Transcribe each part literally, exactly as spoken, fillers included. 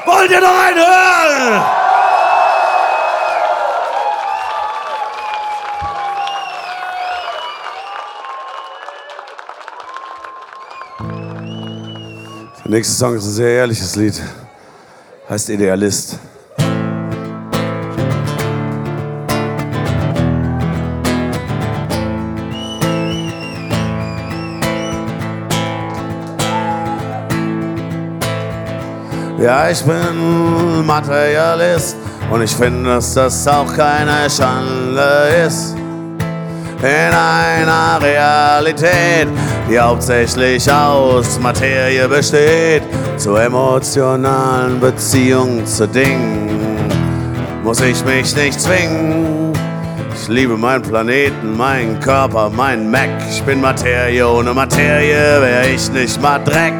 Wollt ihr noch einen hören? Der nächste Song ist ein sehr ehrliches Lied. Heißt Idealist. Ja, ich bin Materialist und ich finde, dass das auch keine Schande ist. In einer Realität, die hauptsächlich aus Materie besteht, zu emotionalen Beziehungen zu Dingen, muss ich mich nicht zwingen. Ich liebe meinen Planeten, meinen Körper, meinen Mac. Ich bin Materie, ohne Materie wär ich nicht mal Dreck.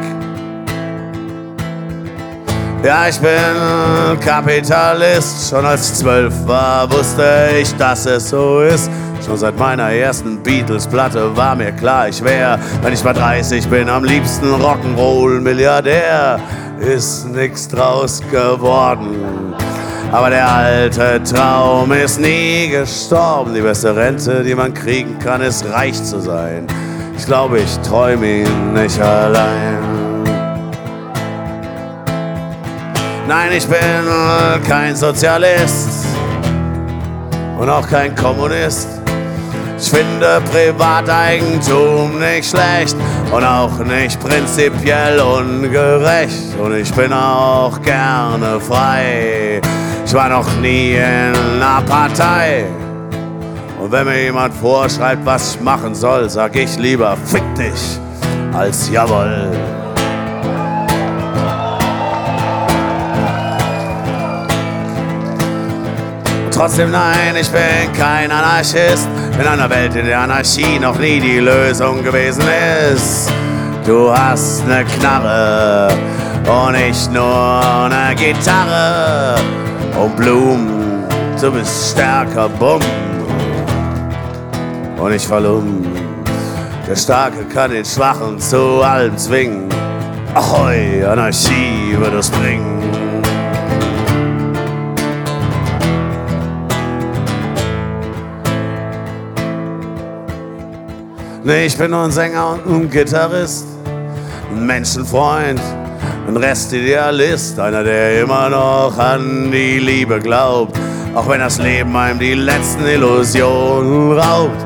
Ja, ich bin Kapitalist. Schon als ich zwölf war, wusste ich, dass es so ist. Schon seit meiner ersten Beatles-Platte war mir klar, ich wär, wenn ich mal dreißig bin, am liebsten Rock'n'Roll-Milliardär. Ist nix draus geworden, aber der alte Traum ist nie gestorben. Die beste Rente, die man kriegen kann, ist reich zu sein. Ich glaube, ich träume ihn nicht allein. Nein, ich bin kein Sozialist und auch kein Kommunist. Ich finde Privateigentum nicht schlecht und auch nicht prinzipiell ungerecht. Und ich bin auch gerne frei. Ich war noch nie in einer Partei. Und wenn mir jemand vorschreibt, was ich machen soll, sag ich lieber fick dich als jawohl. Trotzdem nein, ich bin kein Anarchist. In einer Welt, in der Anarchie noch nie die Lösung gewesen ist. Du hast ne Knarre und ich nur ne Gitarre. Und Blumen, du bist stärker, bumm. Und ich fall um. Der Starke kann den Schwachen zu allem zwingen. Ahoi, Anarchie wird es bringen. Nee, ich bin nur ein Sänger und ein Gitarrist, ein Menschenfreund, ein Restidealist, einer, der immer noch an die Liebe glaubt, auch wenn das Leben einem die letzten Illusionen raubt.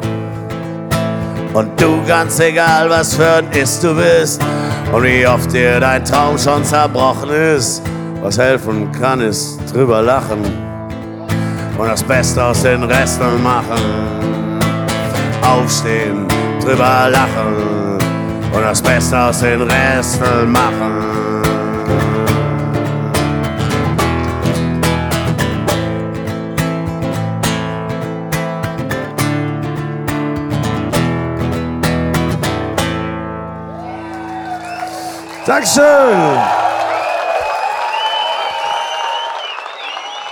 Und du, ganz egal, was für ein Ist du bist und wie oft dir dein Traum schon zerbrochen ist, was helfen kann, ist drüber lachen und das Beste aus den Resten machen. Aufstehen, drüber lachen und das Beste aus den Resten machen. Dankeschön!